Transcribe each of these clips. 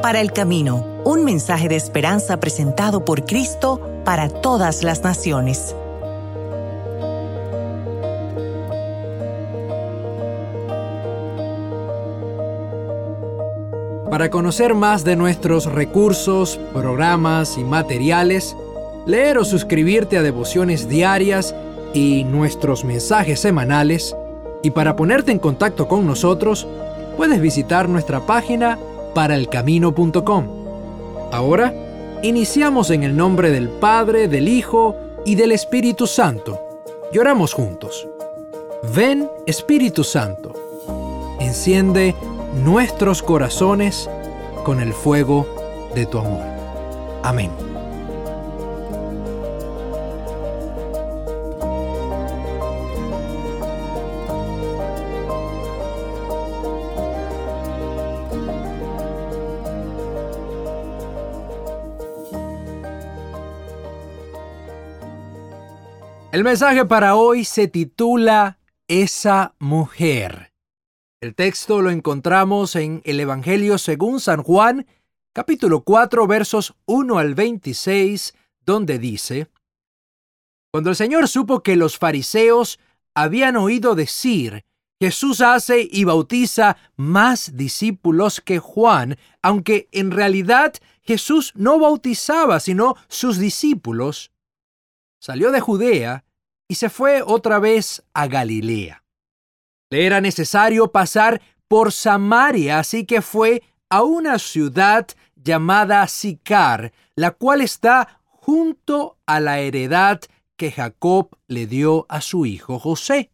para el camino, un mensaje de esperanza presentado por Cristo para todas las naciones. Para conocer más de nuestros recursos, programas y materiales, leer o suscribirte a devociones diarias y nuestros mensajes semanales, y para ponerte en contacto con nosotros, puedes visitar nuestra página paraelcamino.com. Ahora, iniciamos en el nombre del Padre, del Hijo y del Espíritu Santo. Y oramos juntos. Ven, Espíritu Santo, enciende nuestros corazones con el fuego de tu amor. Amén. El mensaje para hoy se titula Esa mujer. El texto lo encontramos en el Evangelio según San Juan, capítulo 4, versos 1 al 26, donde dice: Cuando el Señor supo que los fariseos habían oído decir, Jesús hace y bautiza más discípulos que Juan, aunque en realidad Jesús no bautizaba sino sus discípulos, salió de Judea y se fue otra vez a Galilea. Le era necesario pasar por Samaria, así que fue a una ciudad llamada Sicar, la cual está junto a la heredad que Jacob le dio a su hijo José.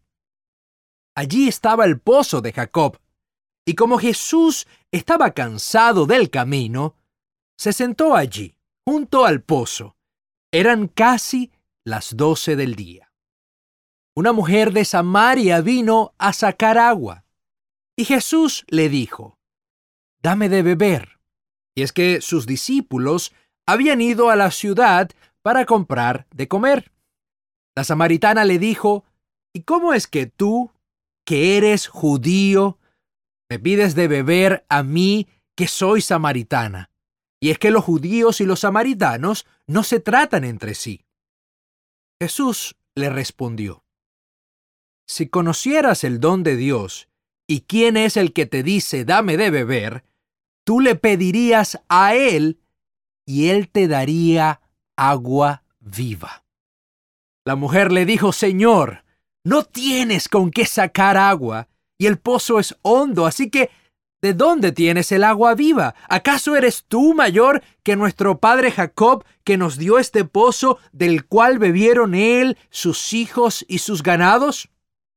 Allí estaba el pozo de Jacob, y como Jesús estaba cansado del camino, se sentó allí, junto al pozo. Eran casi las 12 del día. Una mujer de Samaria vino a sacar agua, y Jesús le dijo: «Dame de beber». Y es que sus discípulos habían ido a la ciudad para comprar de comer. La samaritana le dijo: «¿Y cómo es que tú, que eres judío, me pides de beber a mí, que soy samaritana?» Y es que los judíos y los samaritanos no se tratan entre sí. Jesús le respondió: «Si conocieras el don de Dios y quién es el que te dice dame de beber, tú le pedirías a él y él te daría agua viva». La mujer le dijo: «Señor, no tienes con qué sacar agua y el pozo es hondo, así que ¿de dónde tienes el agua viva? ¿Acaso eres tú mayor que nuestro padre Jacob, que nos dio este pozo del cual bebieron él, sus hijos y sus ganados?»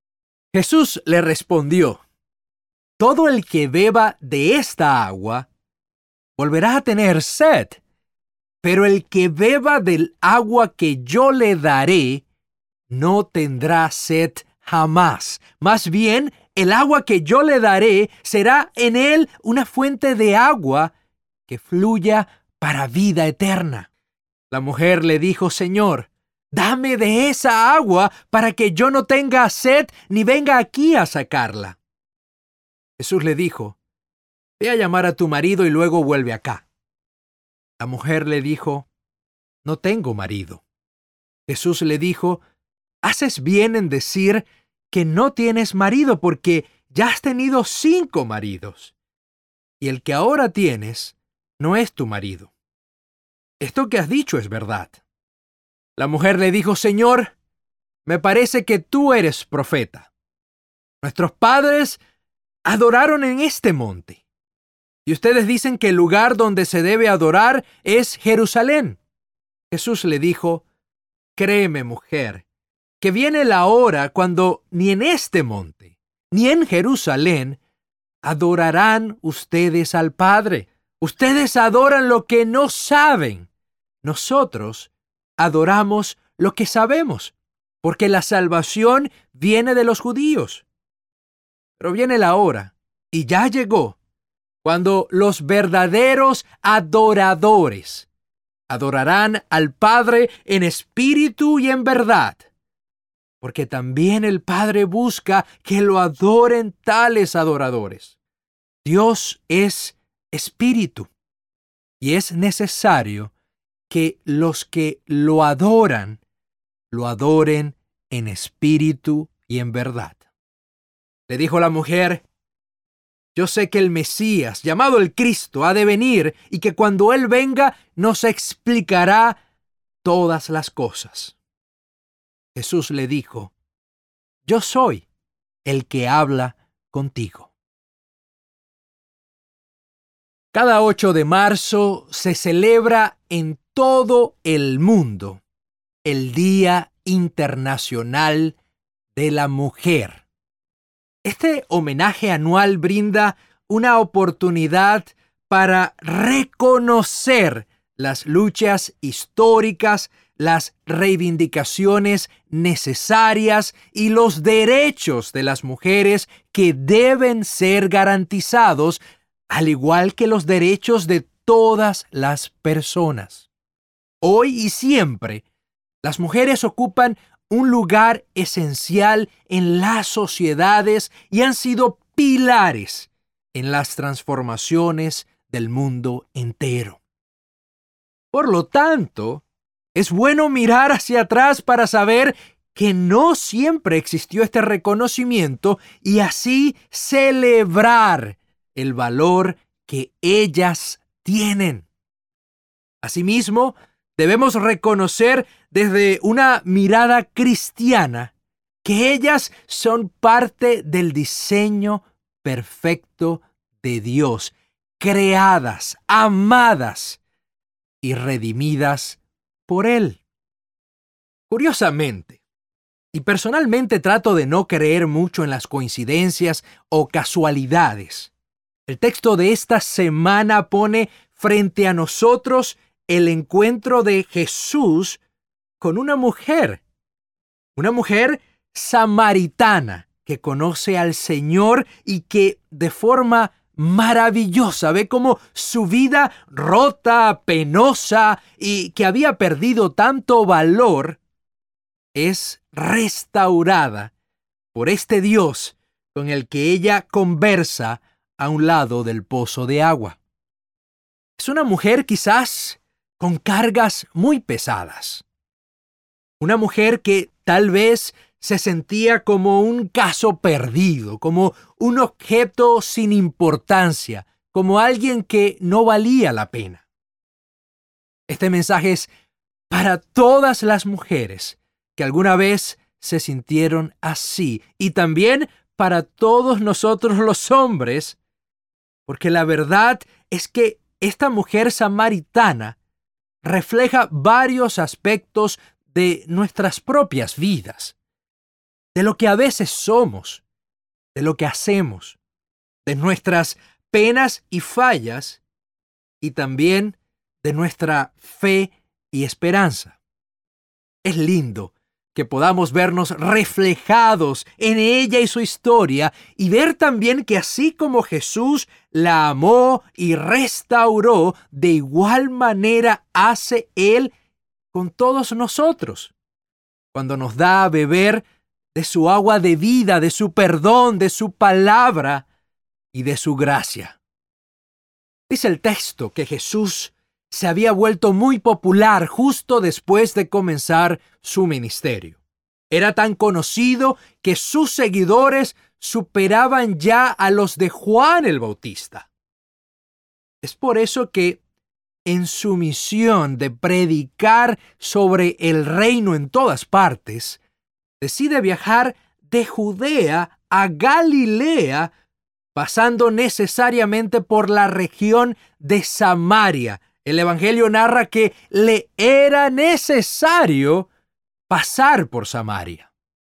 Jesús le respondió: «Todo el que beba de esta agua volverá a tener sed, pero el que beba del agua que yo le daré no tendrá sed jamás. Más bien, el agua que yo le daré será en él una fuente de agua que fluya para vida eterna». La mujer le dijo: «Señor, dame de esa agua para que yo no tenga sed ni venga aquí a sacarla». Jesús le dijo: «Ve a llamar a tu marido y luego vuelve acá». La mujer le dijo: «No tengo marido». Jesús le dijo: «Haces bien en decir que no tienes marido, porque ya has tenido 5 maridos, y el que ahora tienes no es tu marido. Esto que has dicho es verdad». La mujer le dijo: «Señor, me parece que tú eres profeta. Nuestros padres adoraron en este monte, y ustedes dicen que el lugar donde se debe adorar es Jerusalén». Jesús le dijo: «Créeme, mujer, que viene la hora cuando ni en este monte, ni en Jerusalén, adorarán ustedes al Padre. Ustedes adoran lo que no saben. Nosotros adoramos lo que sabemos, porque la salvación viene de los judíos. Pero viene la hora, y ya llegó, cuando los verdaderos adoradores adorarán al Padre en espíritu y en verdad, porque también el Padre busca que lo adoren tales adoradores. Dios es espíritu, y es necesario que los que lo adoren en espíritu y en verdad. Le dijo la mujer: yo sé que el Mesías, llamado el Cristo, ha de venir y que cuando Él venga nos explicará todas las cosas. Jesús le dijo: yo soy el que habla contigo. Cada 8 de marzo se celebra en todo el mundo el Día Internacional de la Mujer. Este homenaje anual brinda una oportunidad para reconocer las luchas históricas, las reivindicaciones necesarias y los derechos de las mujeres que deben ser garantizados, al igual que los derechos de todas las personas. Hoy y siempre, las mujeres ocupan un lugar esencial en las sociedades y han sido pilares en las transformaciones del mundo entero. Por lo tanto, es bueno mirar hacia atrás para saber que no siempre existió este reconocimiento y así celebrar el valor que ellas tienen. Asimismo, debemos reconocer desde una mirada cristiana que ellas son parte del diseño perfecto de Dios, creadas, amadas y redimidas por Él. Curiosamente, y personalmente trato de no creer mucho en las coincidencias o casualidades, el texto de esta semana pone frente a nosotros el encuentro de Jesús con una mujer samaritana que conoce al Señor y que de forma maravillosa ve cómo su vida rota, penosa y que había perdido tanto valor es restaurada por este Dios con el que ella conversa a un lado del pozo de agua. Es una mujer quizás con cargas muy pesadas. Una mujer que tal vez se sentía como un caso perdido, como un objeto sin importancia, como alguien que no valía la pena. Este mensaje es para todas las mujeres que alguna vez se sintieron así y también para todos nosotros los hombres, porque la verdad es que esta mujer samaritana refleja varios aspectos de nuestras propias vidas, de lo que a veces somos, de lo que hacemos, de nuestras penas y fallas y también de nuestra fe y esperanza. Es lindo que podamos vernos reflejados en ella y su historia y ver también que así como Jesús la amó y restauró, de igual manera hace Él con todos nosotros, cuando nos da a beber de su agua de vida, de su perdón, de su palabra y de su gracia. Dice el texto que Jesús se había vuelto muy popular justo después de comenzar su ministerio. Era tan conocido que sus seguidores superaban ya a los de Juan el Bautista. Es por eso que en su misión de predicar sobre el reino en todas partes, decide viajar de Judea a Galilea, pasando necesariamente por la región de Samaria. El Evangelio narra que le era necesario pasar por Samaria.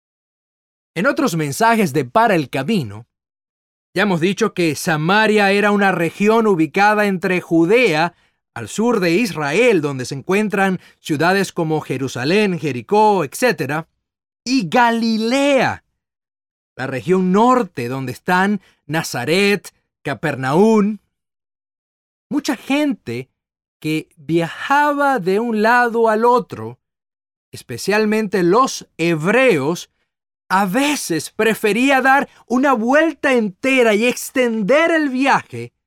En otros mensajes de Para el Camino, ya hemos dicho que Samaria era una región ubicada entre Judea, al sur de Israel, donde se encuentran ciudades como Jerusalén, Jericó, etc., y Galilea, la región norte, donde están Nazaret, Capernaum. Mucha gente que viajaba de un lado al otro, especialmente los hebreos, a veces prefería dar una vuelta entera y extender el viaje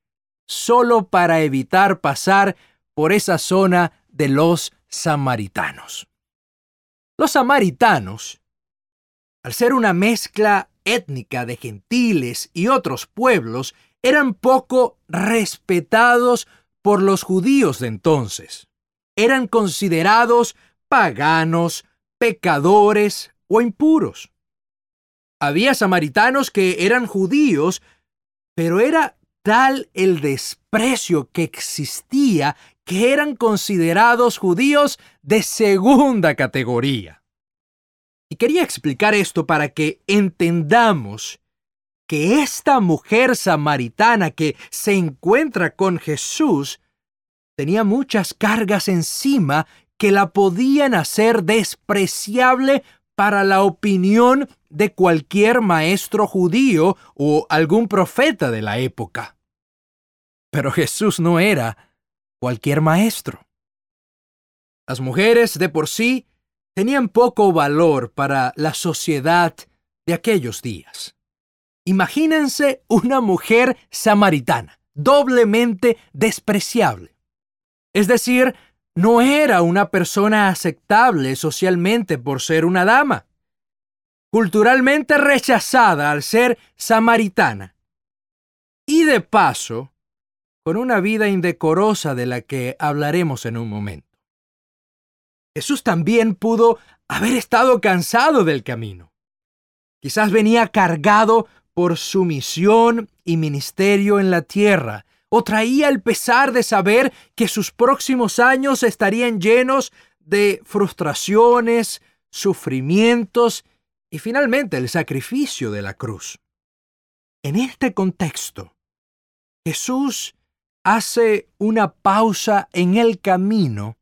solo para evitar pasar por esa zona de los samaritanos. Los samaritanos, al ser una mezcla étnica de gentiles y otros pueblos, eran poco respetados por los judíos de entonces. Eran considerados paganos, pecadores o impuros. Había samaritanos que eran judíos, pero era tal el desprecio que existía que eran considerados judíos de segunda categoría. Y quería explicar esto para que entendamos que esta mujer samaritana que se encuentra con Jesús tenía muchas cargas encima que la podían hacer despreciable para la opinión de cualquier maestro judío o algún profeta de la época. Pero Jesús no era cualquier maestro. Las mujeres de por sí tenían poco valor para la sociedad de aquellos días. Imagínense una mujer samaritana, doblemente despreciable. Es decir, no era una persona aceptable socialmente por ser una dama, culturalmente rechazada al ser samaritana, y de paso, con una vida indecorosa de la que hablaremos en un momento. Jesús también pudo haber estado cansado del camino. Quizás venía cargado por su misión y ministerio en la tierra, o traía el pesar de saber que sus próximos años estarían llenos de frustraciones, sufrimientos y finalmente el sacrificio de la cruz. En este contexto, Jesús hace una pausa en el camino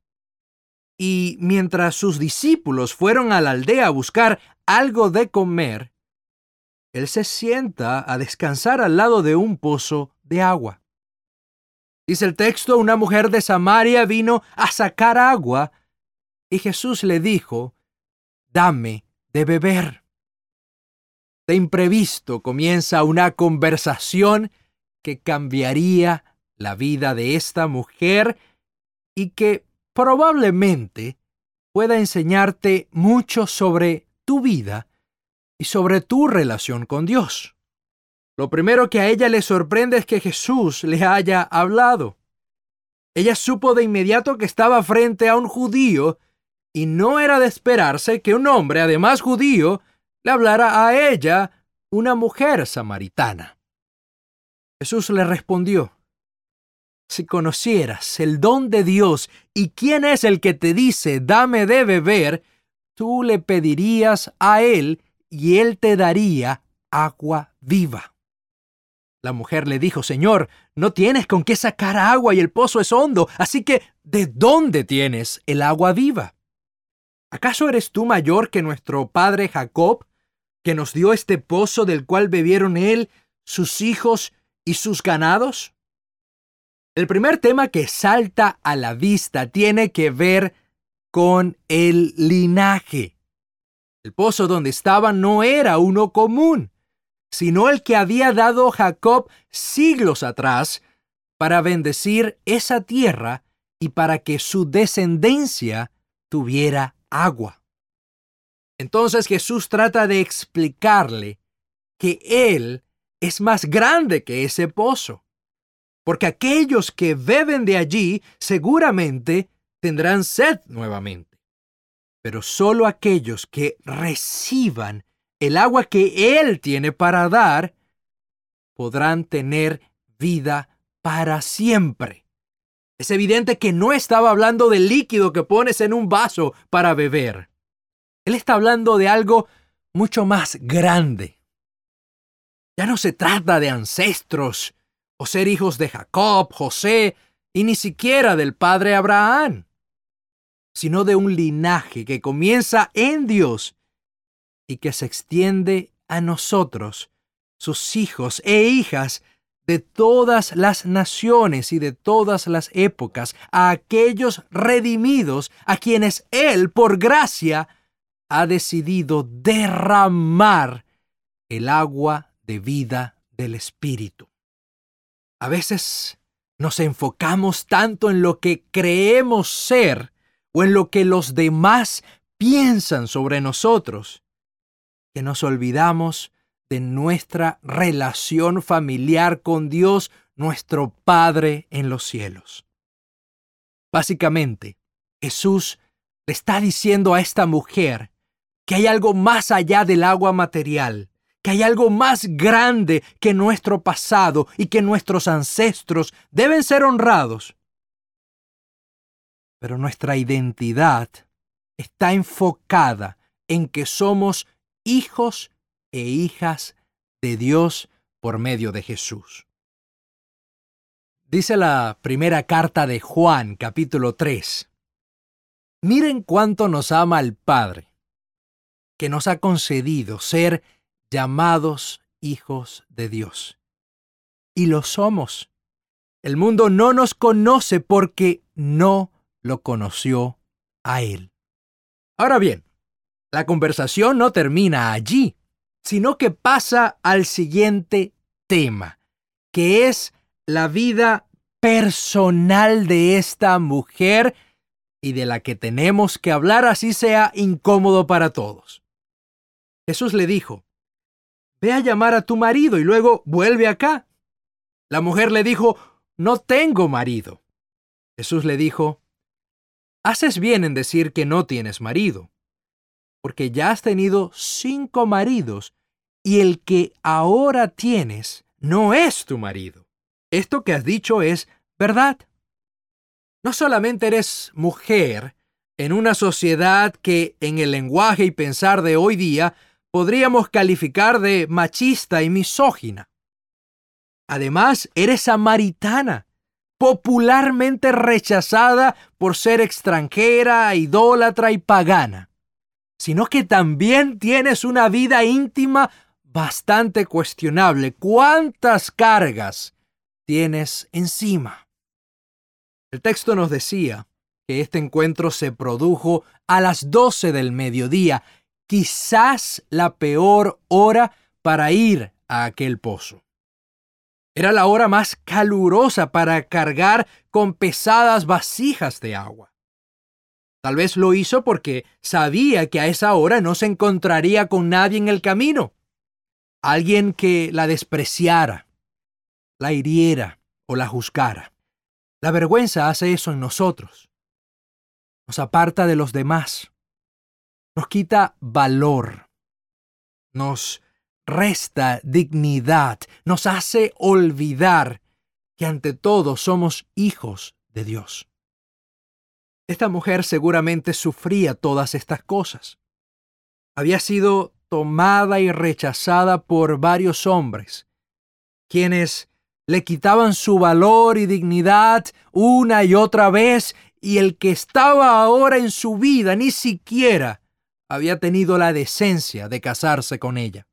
y mientras sus discípulos fueron a la aldea a buscar algo de comer, él se sienta a descansar al lado de un pozo de agua. Dice el texto, una mujer de Samaria vino a sacar agua y Jesús le dijo, «Dame de beber». De imprevisto comienza una conversación que cambiaría la vida de esta mujer y que probablemente pueda enseñarte mucho sobre tu vida y sobre tu relación con Dios. Lo primero que a ella le sorprende es que Jesús le haya hablado. Ella supo de inmediato que estaba frente a un judío y no era de esperarse que un hombre, además judío, le hablara a ella, una mujer samaritana. Jesús le respondió, «Si conocieras el don de Dios y quién es el que te dice, dame de beber, tú le pedirías a él y él te daría agua viva». La mujer le dijo, «Señor, no tienes con qué sacar agua y el pozo es hondo, así que ¿de dónde tienes el agua viva? ¿Acaso eres tú mayor que nuestro padre Jacob, que nos dio este pozo del cual bebieron él, sus hijos y sus ganados?» El primer tema que salta a la vista tiene que ver con el linaje. El pozo donde estaban no era uno común, sino el que había dado Jacob siglos atrás para bendecir esa tierra y para que su descendencia tuviera agua. Entonces Jesús trata de explicarle que Él es más grande que ese pozo, porque aquellos que beben de allí seguramente tendrán sed nuevamente. Pero solo aquellos que reciban el agua que Él tiene para dar podrán tener vida para siempre. Es evidente que no estaba hablando del líquido que pones en un vaso para beber. Él está hablando de algo mucho más grande. Ya no se trata de ancestros o ser hijos de Jacob, José y ni siquiera del padre Abraham, sino de un linaje que comienza en Dios y que se extiende a nosotros, sus hijos e hijas de todas las naciones y de todas las épocas, a aquellos redimidos a quienes Él, por gracia, ha decidido derramar el agua de vida del Espíritu. A veces nos enfocamos tanto en lo que creemos ser o en lo que los demás piensan sobre nosotros, que nos olvidamos de nuestra relación familiar con Dios, nuestro Padre en los cielos. Básicamente, Jesús le está diciendo a esta mujer que hay algo más allá del agua material, que hay algo más grande que nuestro pasado y que nuestros ancestros deben ser honrados. Pero nuestra identidad está enfocada en que somos hijos e hijas de Dios por medio de Jesús. Dice la primera carta de Juan, capítulo 3. Miren cuánto nos ama el Padre, que nos ha concedido ser llamados hijos de Dios. Y lo somos. El mundo no nos conoce porque no lo conoció a Él. Ahora bien, la conversación no termina allí, sino que pasa al siguiente tema, que es la vida personal de esta mujer y de la que tenemos que hablar así sea incómodo para todos. Jesús le dijo, ve a llamar a tu marido y luego vuelve acá. La mujer le dijo, no tengo marido. Jesús le dijo, haces bien en decir que no tienes marido, porque ya has tenido 5 maridos y el que ahora tienes no es tu marido. Esto que has dicho es verdad. No solamente eres mujer en una sociedad que en el lenguaje y pensar de hoy día podríamos calificar de machista y misógina. Además, eres samaritana, popularmente rechazada por ser extranjera, idólatra y pagana, sino que también tienes una vida íntima bastante cuestionable. ¿Cuántas cargas tienes encima? El texto nos decía que este encuentro se produjo a las 12 del mediodía, quizás la peor hora para ir a aquel pozo. Era la hora más calurosa para cargar con pesadas vasijas de agua. Tal vez lo hizo porque sabía que a esa hora no se encontraría con nadie en el camino. Alguien que la despreciara, la hiriera o la juzgara. La vergüenza hace eso en nosotros. Nos aparta de los demás. Nos quita valor. Nos resta dignidad. Nos hace olvidar que ante todo somos hijos de Dios. Esta mujer seguramente sufría todas estas cosas. Había sido tomada y rechazada por varios hombres, quienes le quitaban su valor y dignidad una y otra vez, y el que estaba ahora en su vida ni siquiera había tenido la decencia de casarse con ella.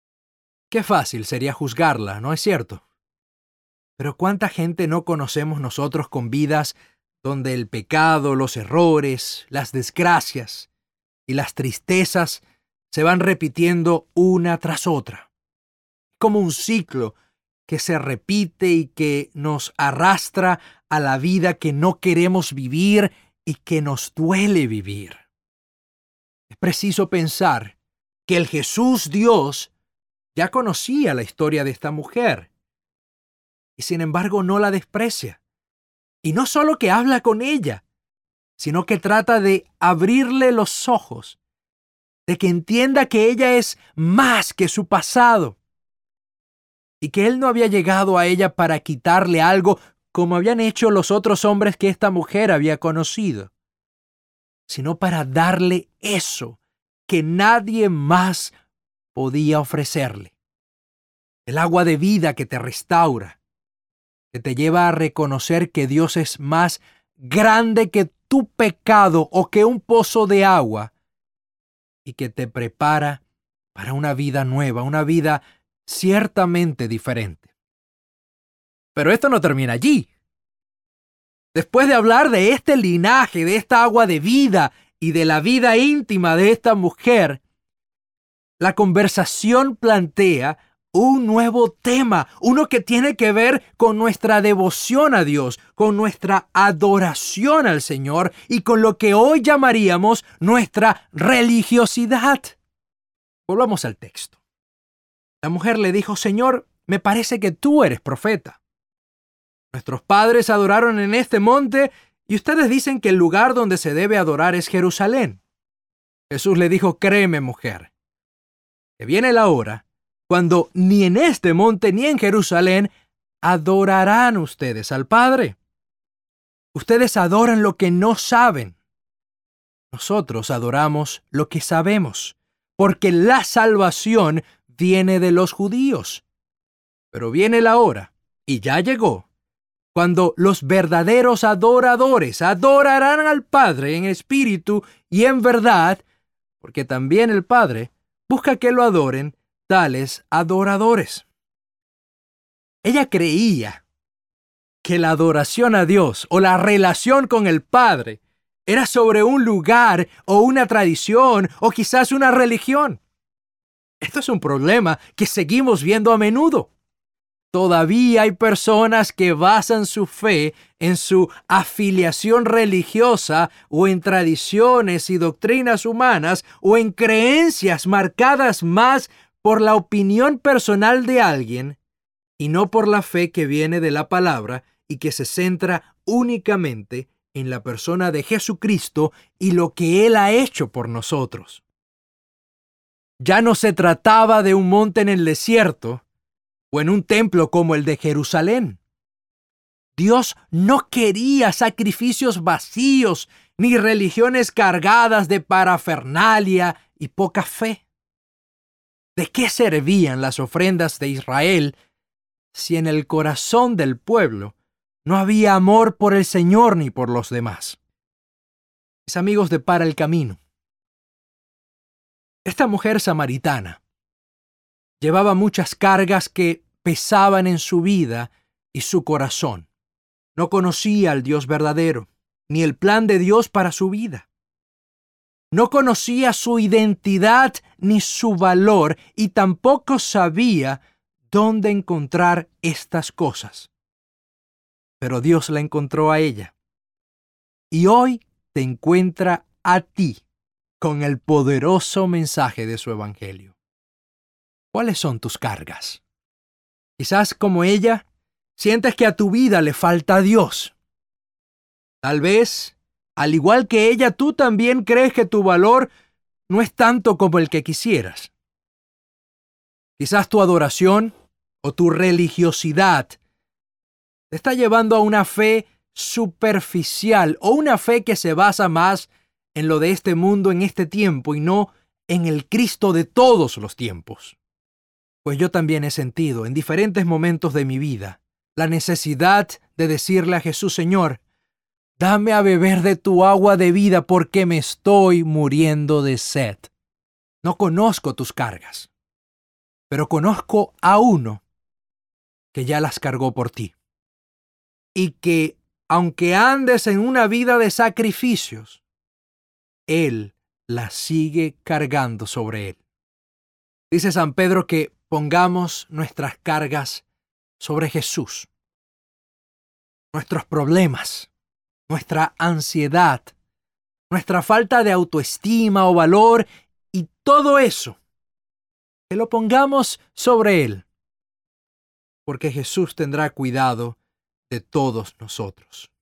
Qué fácil sería juzgarla, ¿no es cierto? Pero ¿cuánta gente no conocemos nosotros con vidas donde el pecado, los errores, las desgracias y las tristezas se van repitiendo una tras otra? Como un ciclo que se repite y que nos arrastra a la vida que no queremos vivir y que nos duele vivir. Es preciso pensar que el Jesús Dios ya conocía la historia de esta mujer y sin embargo no la desprecia. Y no solo que habla con ella, sino que trata de abrirle los ojos, de que entienda que ella es más que su pasado y que él no había llegado a ella para quitarle algo como habían hecho los otros hombres que esta mujer había conocido, sino para darle eso que nadie más podía ofrecerle. El agua de vida que te restaura, que te lleva a reconocer que Dios es más grande que tu pecado o que un pozo de agua y que te prepara para una vida nueva, una vida ciertamente diferente. Pero esto no termina allí. Después de hablar de este linaje, de esta agua de vida y de la vida íntima de esta mujer, la conversación plantea un nuevo tema, uno que tiene que ver con nuestra devoción a Dios, con nuestra adoración al Señor y con lo que hoy llamaríamos nuestra religiosidad. Volvamos al texto. La mujer le dijo: Señor, me parece que tú eres profeta. Nuestros padres adoraron en este monte y ustedes dicen que el lugar donde se debe adorar es Jerusalén. Jesús le dijo: créeme, mujer, que viene la hora cuando ni en este monte ni en Jerusalén adorarán ustedes al Padre. Ustedes adoran lo que no saben. Nosotros adoramos lo que sabemos, porque la salvación viene de los judíos. Pero viene la hora, y ya llegó, cuando los verdaderos adoradores adorarán al Padre en espíritu y en verdad, porque también el Padre busca que lo adoren tales adoradores. Ella creía que la adoración a Dios o la relación con el Padre era sobre un lugar o una tradición o quizás una religión. Esto es un problema que seguimos viendo a menudo. Todavía hay personas que basan su fe en su afiliación religiosa o en tradiciones y doctrinas humanas o en creencias marcadas más por la opinión personal de alguien y no por la fe que viene de la palabra y que se centra únicamente en la persona de Jesucristo y lo que Él ha hecho por nosotros. Ya no se trataba de un monte en el desierto o en un templo como el de Jerusalén. Dios no quería sacrificios vacíos ni religiones cargadas de parafernalia y poca fe. ¿De qué servían las ofrendas de Israel si en el corazón del pueblo no había amor por el Señor ni por los demás? Mis amigos de Para el Camino, esta mujer samaritana llevaba muchas cargas que pesaban en su vida y su corazón. No conocía al Dios verdadero, ni el plan de Dios para su vida. No conocía su identidad ni su valor y tampoco sabía dónde encontrar estas cosas. Pero Dios la encontró a ella. Y hoy te encuentra a ti con el poderoso mensaje de su evangelio. ¿Cuáles son tus cargas? Quizás como ella, sientes que a tu vida le falta Dios. Tal vez, al igual que ella, tú también crees que tu valor no es tanto como el que quisieras. Quizás tu adoración o tu religiosidad te está llevando a una fe superficial o una fe que se basa más en lo de este mundo en este tiempo y no en el Cristo de todos los tiempos. Pues yo también he sentido en diferentes momentos de mi vida la necesidad de decirle a Jesús: Señor, dame a beber de tu agua de vida porque me estoy muriendo de sed. No conozco tus cargas, pero conozco a uno que ya las cargó por ti. Y que, aunque andes en una vida de sacrificios, Él las sigue cargando sobre Él. Dice San Pedro que pongamos nuestras cargas sobre Jesús. Nuestros problemas, nuestra ansiedad, nuestra falta de autoestima o valor y todo eso, que lo pongamos sobre Él, porque Jesús tendrá cuidado de todos nosotros.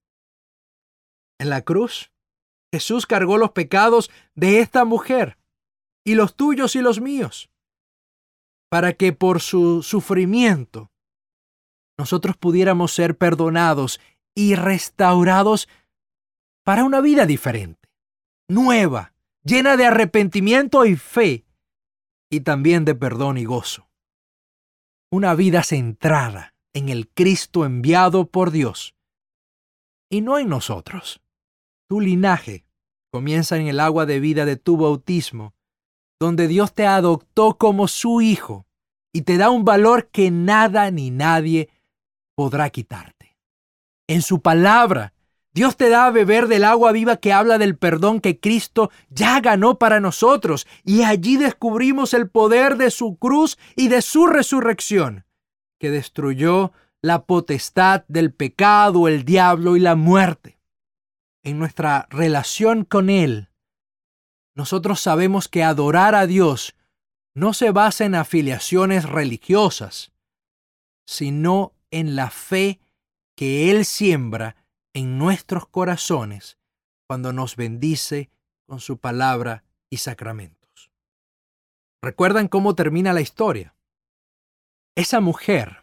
En la cruz, Jesús cargó los pecados de esta mujer y los tuyos y los míos, para que por su sufrimiento nosotros pudiéramos ser perdonados y restaurados para una vida diferente, nueva, llena de arrepentimiento y fe, y también de perdón y gozo. Una vida centrada en el Cristo enviado por Dios, y no en nosotros. Tu linaje comienza en el agua de vida de tu bautismo, donde Dios te adoptó como su hijo y te da un valor que nada ni nadie podrá quitarte. En su palabra Dios te da a beber del agua viva que habla del perdón que Cristo ya ganó para nosotros. Y allí descubrimos el poder de su cruz y de su resurrección, que destruyó la potestad del pecado, el diablo y la muerte. En nuestra relación con Él, nosotros sabemos que adorar a Dios no se basa en afiliaciones religiosas, sino en la fe que Él siembra en nuestros corazones cuando nos bendice con su palabra y sacramentos. ¿Recuerdan cómo termina la historia? Esa mujer,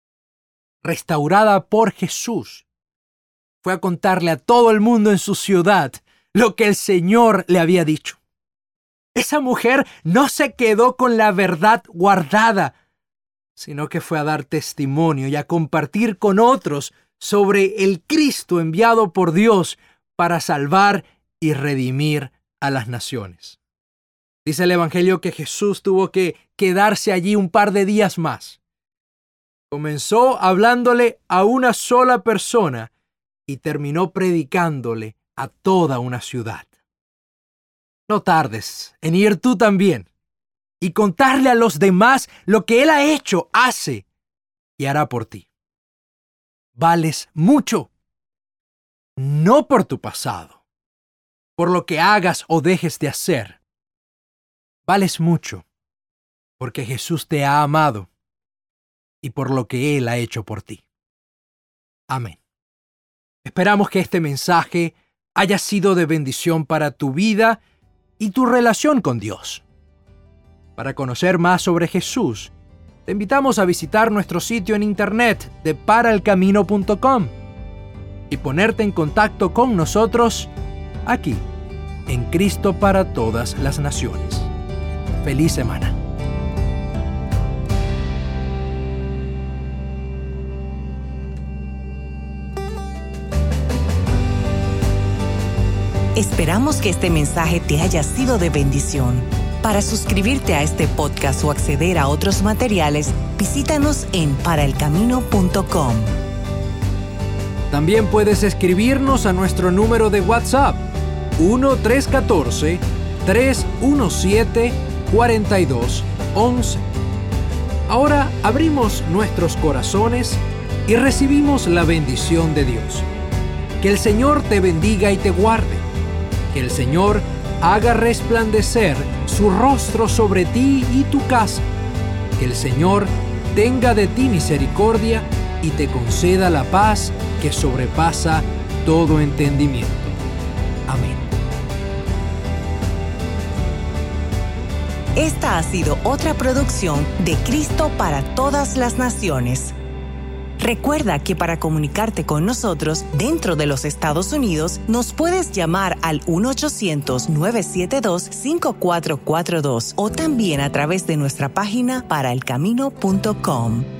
restaurada por Jesús, fue a contarle a todo el mundo en su ciudad lo que el Señor le había dicho. Esa mujer no se quedó con la verdad guardada, sino que fue a dar testimonio y a compartir con otros sobre el Cristo enviado por Dios para salvar y redimir a las naciones. Dice el Evangelio que Jesús tuvo que quedarse allí un par de días más. Comenzó hablándole a una sola persona y terminó predicándole a toda una ciudad. No tardes en ir tú también y contarle a los demás lo que Él ha hecho, hace y hará por ti. Vales mucho, no por tu pasado, por lo que hagas o dejes de hacer. Vales mucho porque Jesús te ha amado y por lo que Él ha hecho por ti. Amén. Esperamos que este mensaje haya sido de bendición para tu vida y tu relación con Dios. Para conocer más sobre Jesús, te invitamos a visitar nuestro sitio en internet de paraelcamino.com y ponerte en contacto con nosotros aquí, en Cristo para todas las naciones. ¡Feliz semana! Esperamos que este mensaje te haya sido de bendición. Para suscribirte a este podcast o acceder a otros materiales, visítanos en paraelcamino.com. También puedes escribirnos a nuestro número de WhatsApp 1-314-317-4211. Ahora abrimos nuestros corazones y recibimos la bendición de Dios. Que el Señor te bendiga y te guarde. Que el Señor haga resplandecer su rostro sobre ti y tu casa. Que el Señor tenga de ti misericordia y te conceda la paz que sobrepasa todo entendimiento. Amén. Esta ha sido otra producción de Cristo para todas las naciones. Recuerda que para comunicarte con nosotros dentro de los Estados Unidos, nos puedes llamar al 1-800-972-5442 o también a través de nuestra página paraelcamino.com.